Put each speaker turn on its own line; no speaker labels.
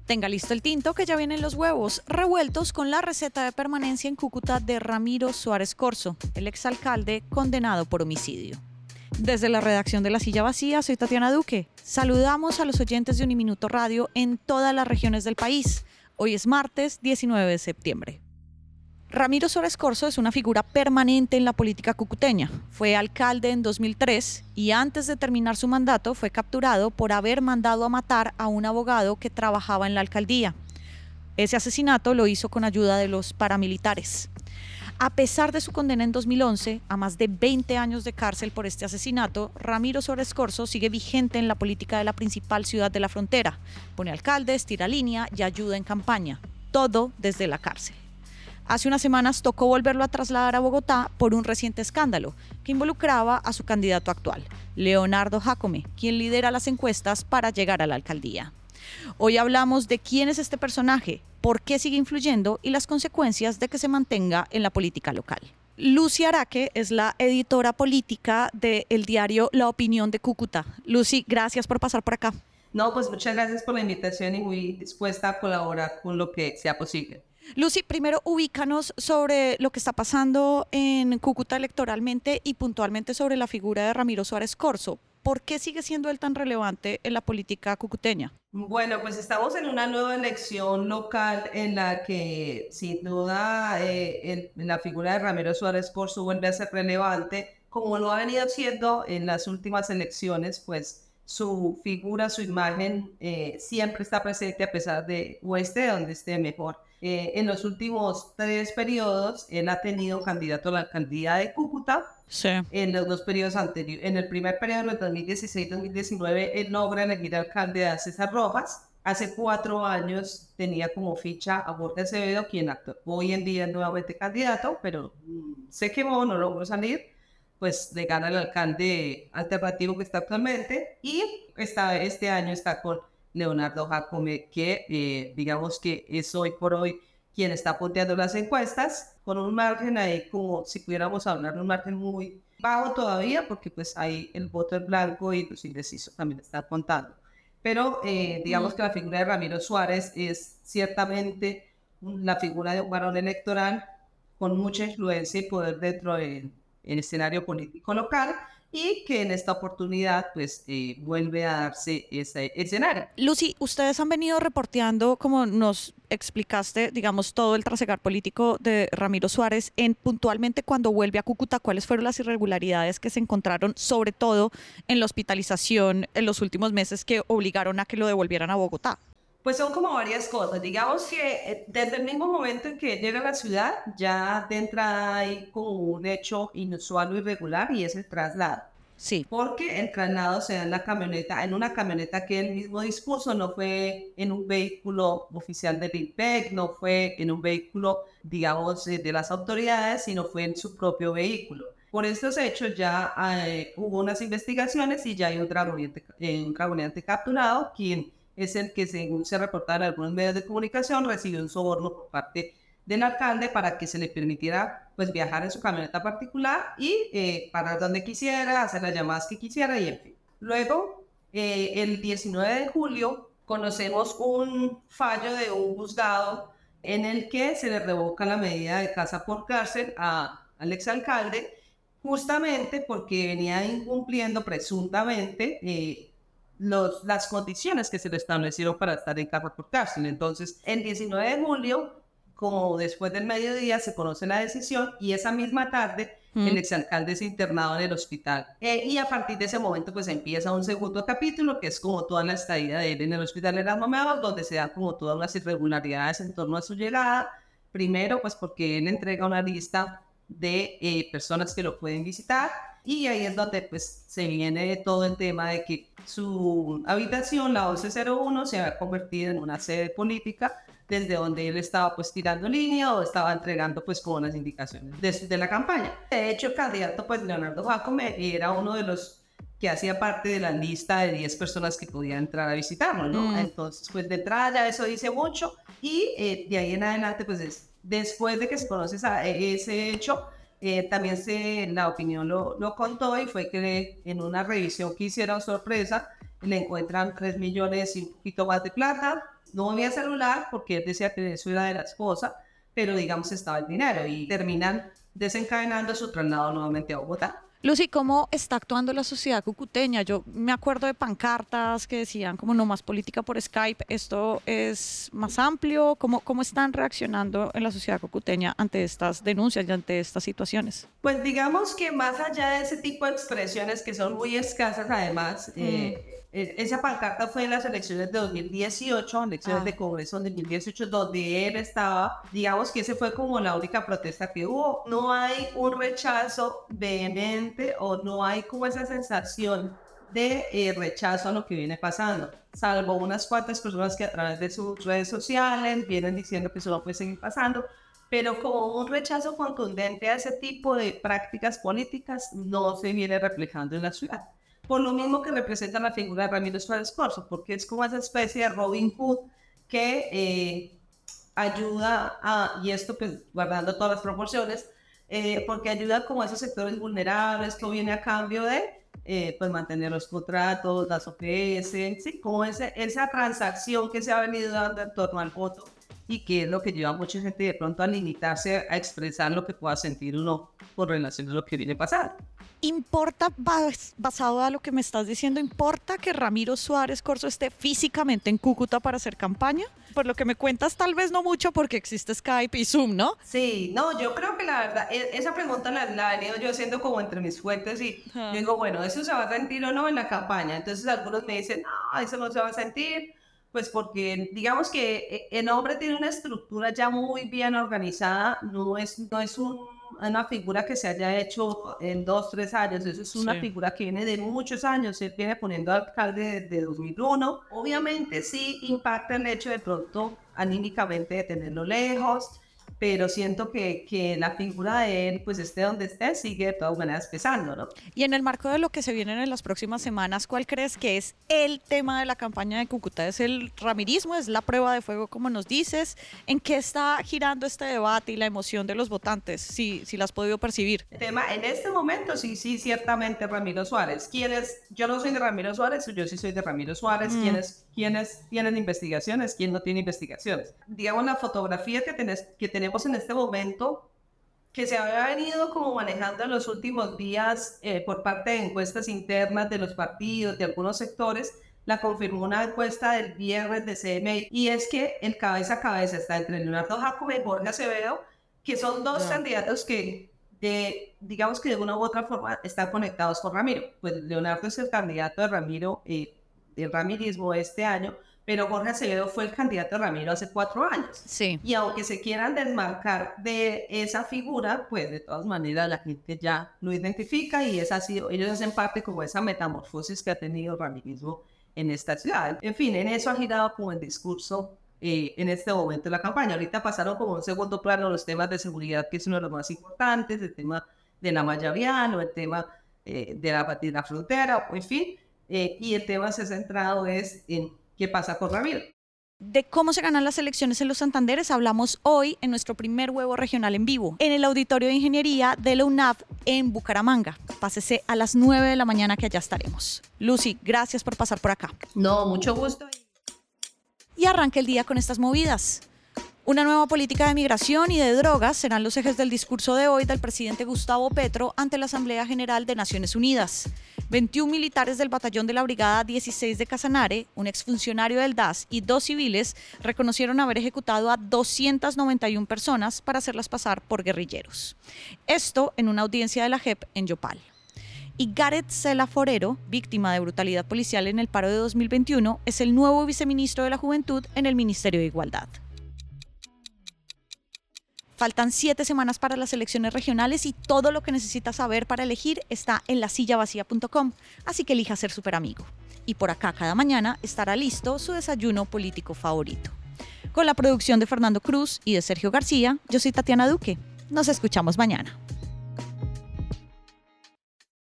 Tenga listo el tinto que ya vienen los huevos revueltos con la receta de permanencia en Cúcuta de Ramiro Suárez Corzo, el exalcalde condenado por homicidio. Desde la redacción de La Silla Vacía, soy Tatiana Duque. Saludamos a los oyentes de Uniminuto Radio en todas las regiones del país. Hoy es martes 19 de septiembre. Ramiro Suárez Corzo es una figura permanente en la política cucuteña. Fue alcalde en 2003 y antes de terminar su mandato fue capturado por haber mandado a matar a un abogado que trabajaba en la alcaldía. Ese asesinato lo hizo con ayuda de los paramilitares. A pesar de su condena en 2011 a más de 20 años de cárcel por este asesinato, Ramiro Suárez Corzo sigue vigente en la política de la principal ciudad de la frontera. Pone alcaldes, tira línea y ayuda en campaña. Todo desde la cárcel. Hace unas semanas tocó volverlo a trasladar a Bogotá por un reciente escándalo que involucraba a su candidato actual, Leonardo Jácome, quien lidera las encuestas para llegar a la alcaldía. Hoy hablamos de quién es este personaje, por qué sigue influyendo y las consecuencias de que se mantenga en la política local. Lucy Araque es la editora política del diario La Opinión de Cúcuta. Lucy, gracias por pasar por acá.
No, pues muchas gracias por la invitación y muy dispuesta a colaborar con lo que sea posible.
Lucy, primero ubícanos sobre lo que está pasando en Cúcuta electoralmente y puntualmente sobre la figura de Ramiro Suárez Corzo. ¿Por qué sigue siendo él tan relevante en la política cucuteña?
Bueno, pues estamos en una nueva elección local en la que sin duda la figura de Ramiro Suárez Corzo vuelve a ser relevante, como lo ha venido siendo en las últimas elecciones, pues su figura, su imagen siempre está presente a pesar de o esté donde esté mejor. En los últimos 3 periodos, él ha tenido candidato a la alcaldía de Cúcuta.
Sí.
En los 2 periodos anteriores, en el primer periodo, en 2016-2019, él logra elegir alcalde a César Rojas. Hace 4 años tenía como ficha a Jorge Acevedo, quien hoy en día es nuevamente candidato, pero se quemó, no logró salir, pues le gana el alcalde alternativo que está actualmente, y este año está con Leonardo Jácome, que digamos que es hoy por hoy quien está punteando las encuestas, con un margen ahí como si pudiéramos hablar de un margen muy bajo todavía, porque pues ahí el voto en blanco y los indecisos también están contando. Pero digamos que la figura de Ramiro Suárez es ciertamente la figura de un varón electoral con mucha influencia y poder dentro del escenario político local, y que en esta oportunidad pues vuelve a darse ese escenario.
Lucy, ustedes han venido reporteando, como nos explicaste, digamos, todo el trasegar político de Ramiro Suárez en puntualmente cuando vuelve a Cúcuta, cuáles fueron las irregularidades que se encontraron, sobre todo en la hospitalización en los últimos meses que obligaron a que lo devolvieran a Bogotá.
Pues son como varias cosas. Digamos que desde el mismo momento en que llega a la ciudad, ya de entrada hay como un hecho inusual o irregular, y es el traslado.
Sí.
Porque el traslado se da en una camioneta que él mismo dispuso, no fue en un vehículo oficial del INPEC, no fue en un vehículo, digamos, de las autoridades, sino fue en su propio vehículo. Por estos hechos ya hubo unas investigaciones y ya hay un dragoneante capturado, quien es el que, según se reportaron en algunos medios de comunicación, recibió un soborno por parte del alcalde para que se le permitiera pues viajar en su camioneta particular y parar donde quisiera, hacer las llamadas que quisiera y en fin. Luego, el 19 de julio, conocemos un fallo de un juzgado en el que se le revoca la medida de casa por cárcel al exalcalde, justamente porque venía incumpliendo presuntamente las condiciones que se le establecieron para estar en casa por cárcel. Entonces, el 19 de julio, como después del mediodía, se conoce la decisión, y esa misma tarde el exalcalde es internado en el hospital. Y a partir de ese momento pues empieza un segundo capítulo, que es como toda la estadía de él en el hospital de las Momeadas, donde se dan como todas las irregularidades en torno a su llegada. Primero, pues porque él entrega una lista de personas que lo pueden visitar, y ahí es donde pues se viene todo el tema de que su habitación, la 1101, se había convertido en una sede política, desde donde él estaba pues tirando línea o estaba entregando pues como unas indicaciones de la campaña. De hecho, el candidato pues Leonardo Jácome era uno de los que hacía parte de la lista de 10 personas que podían entrar a visitarlo, ¿no? Entonces, pues de entrada ya eso dice mucho, y de ahí en adelante pues después de que se conoce ese hecho, también la opinión lo contó, y fue que en una revisión que hicieron sorpresa le encuentran 3 millones y un poquito más de plata, no había celular porque él decía que eso era de la esposa, pero digamos estaba el dinero y terminan desencadenando su traslado nuevamente a Bogotá.
Lucy, ¿cómo está actuando la sociedad cucuteña? Yo me acuerdo de pancartas que decían como no más política por Skype. ¿Esto es más amplio? ¿Cómo están reaccionando en la sociedad cucuteña ante estas denuncias y ante estas situaciones?
Pues digamos que más allá de ese tipo de expresiones que son muy escasas además, esa pancarta fue en las elecciones de 2018, elecciones de Congreso en 2018, donde él estaba, digamos que ese fue como la única protesta que hubo. No hay un rechazo vehemente o no hay como esa sensación de rechazo a lo que viene pasando, salvo unas cuantas personas que a través de sus redes sociales vienen diciendo que eso no puede seguir pasando, pero como un rechazo contundente a ese tipo de prácticas políticas no se viene reflejando en la ciudad. Por lo mismo que representa la figura de Ramiro Suárez Corzo, porque es como esa especie de Robin Hood que ayuda a, y esto pues guardando todas las proporciones, porque ayuda como a esos sectores vulnerables, que viene a cambio de pues mantener los contratos, las OPS, ¿sí? Como esa transacción que se ha venido dando en torno al voto y que es lo que lleva a mucha gente de pronto a limitarse a expresar lo que pueda sentir uno con relación a lo que viene pasando.
¿Importa, basado a lo que me estás diciendo, importa que Ramiro Suárez Corzo esté físicamente en Cúcuta para hacer campaña? Por lo que me cuentas, tal vez no mucho porque existe Skype y Zoom, ¿no?
Sí, no, yo creo que la verdad, esa pregunta la he venido yo haciendo como entre mis fuentes y yo digo, bueno, ¿eso se va a sentir o no en la campaña? Entonces algunos me dicen, no, eso no se va a sentir, pues porque digamos que el hombre tiene una estructura ya muy bien organizada, no es una figura que se haya hecho en 2-3 años, eso es una figura que viene de muchos años, él viene poniendo alcalde desde 2001, obviamente sí impacta el hecho de pronto anímicamente de tenerlo lejos, pero siento que la figura de él, pues esté donde esté, sigue de todas maneras pesando, ¿no?
Y en el marco de lo que se viene en las próximas semanas, ¿cuál crees que es el tema de la campaña de Cúcuta? ¿Es el ramirismo? ¿Es la prueba de fuego, como nos dices? ¿En qué está girando este debate y la emoción de los votantes, si la has podido percibir?
El tema en este momento, sí, ciertamente Ramiro Suárez. Yo no soy de Ramiro Suárez, yo sí soy de Ramiro Suárez. ¿Quiénes tienen investigaciones? ¿Quién no tiene investigaciones? Digamos, la fotografía que tenemos en este momento, que se había venido como manejando en los últimos días por parte de encuestas internas de los partidos, de algunos sectores, la confirmó una encuesta del viernes de CMI, y es que el cabeza a cabeza está entre Leonardo Jácome y Jorge Acevedo, que son dos candidatos que digamos que de una u otra forma están conectados con Ramiro. Pues Leonardo es el candidato de Ramiro, del ramirismo este año, pero Jorge Acevedo fue el candidato de Ramiro hace 4 años.
Sí.
Y aunque se quieran desmarcar de esa figura, pues de todas maneras la gente ya lo identifica y ellos hacen parte como esa metamorfosis que ha tenido el ramirismo en esta ciudad. En fin, en eso ha girado como el discurso en este momento de la campaña. Ahorita pasaron como un segundo plano los temas de seguridad, que es uno de los más importantes, el tema de la malla vial, el tema de la frontera, en fin, y el tema se ha centrado en qué pasa con Ramiro.
De cómo se ganan las elecciones en los Santanderes hablamos hoy en nuestro primer Huevo Regional en vivo, en el Auditorio de Ingeniería de la UNAV en Bucaramanga. Pásese a las 9 de la mañana que allá estaremos. Lucy, gracias por pasar por acá.
No, mucho gusto.
Y arranca el día con estas movidas. Una nueva política de migración y de drogas serán los ejes del discurso de hoy del presidente Gustavo Petro ante la Asamblea General de Naciones Unidas. 21 militares del batallón de la Brigada 16 de Casanare, un exfuncionario del DAS y 2 civiles reconocieron haber ejecutado a 291 personas para hacerlas pasar por guerrilleros. Esto en una audiencia de la JEP en Yopal. Y Gareth Sela Forero, víctima de brutalidad policial en el paro de 2021, es el nuevo viceministro de la Juventud en el Ministerio de Igualdad. Faltan 7 semanas para las elecciones regionales y todo lo que necesitas saber para elegir está en lasillavacía.com, así que elija ser superamigo. Y por acá cada mañana estará listo su desayuno político favorito. Con la producción de Fernando Cruz y de Sergio García, yo soy Tatiana Duque. Nos escuchamos mañana.